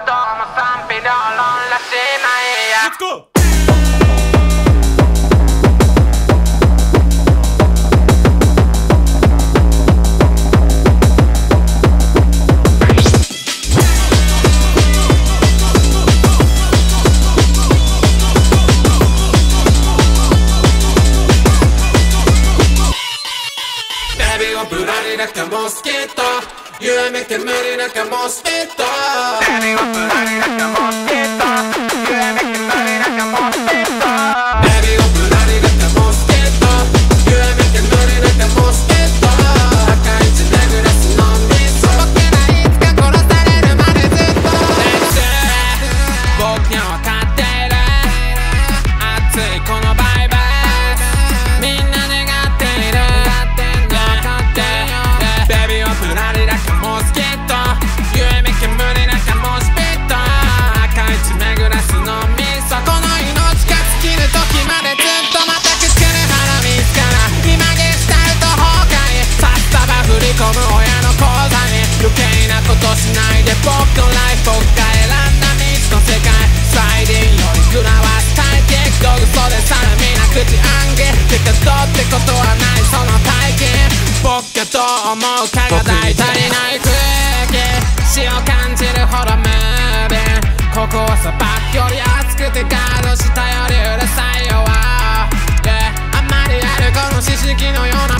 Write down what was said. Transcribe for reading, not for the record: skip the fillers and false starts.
どうも賛否両論らしないや。 Let's go! Like a mosquito, you make a murder like a mosquito. Baby, you're bloody like a mosquito. You make me bloody like a mosquito. Baby, you're bloody like a mosquito. You make me bloody like a mosquito. 赤い血でグラスの水。僕がいつか殺されるまでずっと。僕には分かっている。熱いこのバイブス。みんな願っている。Bloody like a mosquito, you make me bloody like a mosquito. 赤い血巡らすのみそ。この命が尽きる時までずっとまたくくる花水から今ゲシュタルト崩壊。札束振り込む親の口座に余計なことしないで僕のライフ僕が選んだ道の世界。スライディンより食らわす体験道具それさらみな口暗記てかどうってことはないその体験。僕がどう思うかが大足りない空気死を感じるほどムービー。ここは砂漠より熱くてガード下よりうるさいよ、yeah、あんまりあるこの四式のような